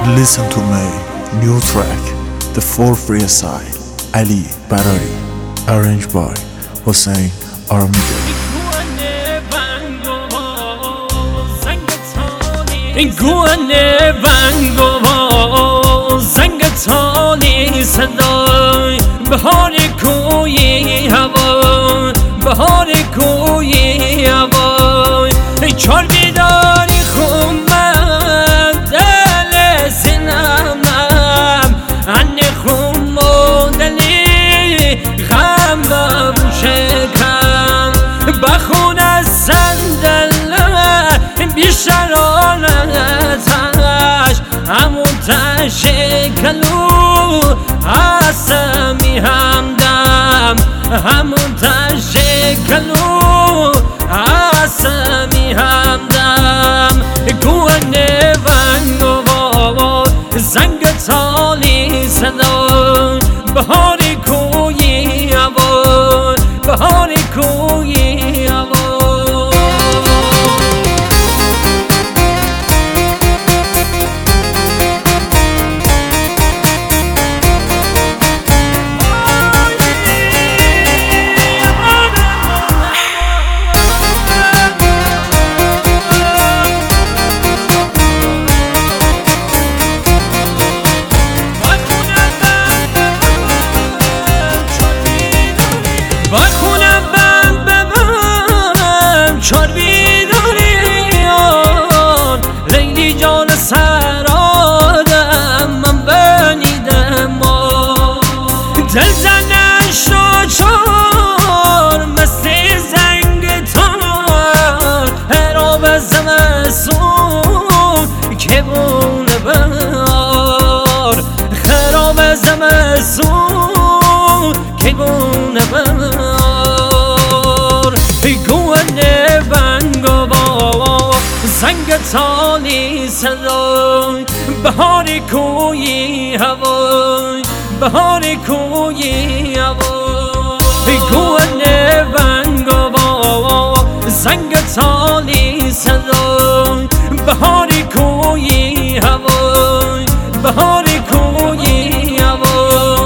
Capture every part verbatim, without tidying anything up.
Listen to me, new track, The Four Free Side, Ali Barari, arranged by Hossein Aramiga. گونه ونگ و زنگ تالی صدای بهار کوی هوا، بهار کوی هوا، چار بیداری خومد دل سینمم، انی خوم و دلی غمم شکم، بخون از صندل بیشتر همون تشکلو آسمی همدم، همون تشکلو آسمی همدم، گونه ونگ و زنگ تالی صدا بهاری کوی هوا، بهاری کوی هوا. چار بیداریان لیلی جان سرادم من بنیدم دل زنش را چار مستی زنگ تار هراب زمستون که بونه بار، خراب زمستون که بونه بار، گونه ونگ و زنگ تالی صدای بهاری کوی هوا، بهاری کوی هوا، گونه ونگ و زنگ تالی صدای بهاری کوی هوا، بهاری کوی هوا.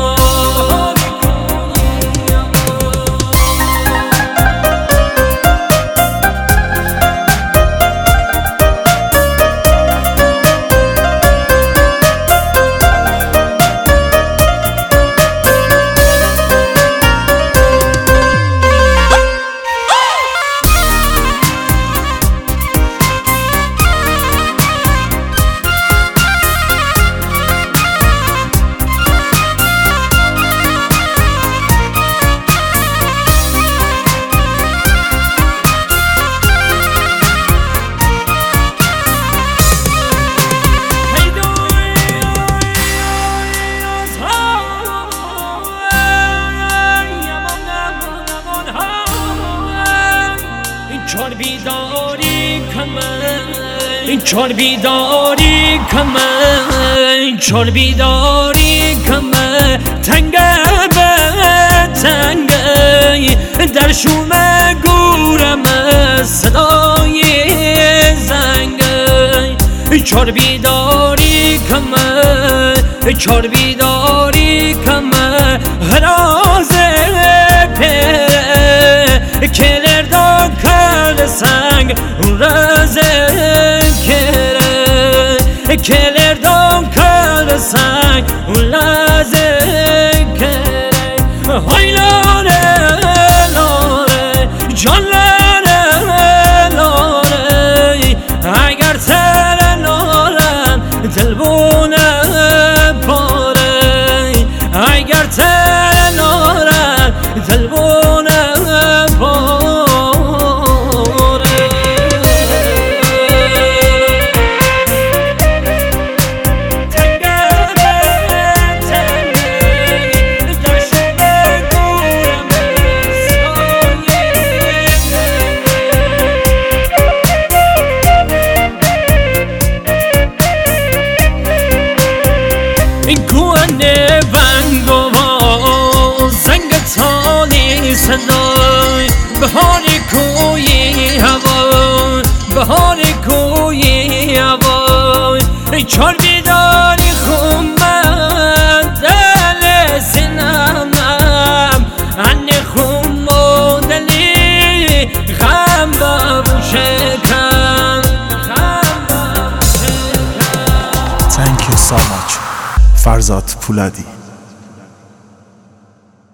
چار بیداری کمه، چار بیداری کمه، چار بیداری کمه، تنگه به تنگه در شوم گورم صدای زنگه، چار بیداری کمه، چار بیداری کمه، غراز پره کلر دا کرد سنگ اون رزه کره، کلر دا کرد سنگ اون لزه کره، های لاره لاره جان لاره لاره، اگر تر لارن دل بونه پاره، اگر تر لارن دل بونه پاره. گونه ونگ و زنگ تالی صدای بهاری کوی هوا، بهاری کوی هوا، چار بیداری پولادی.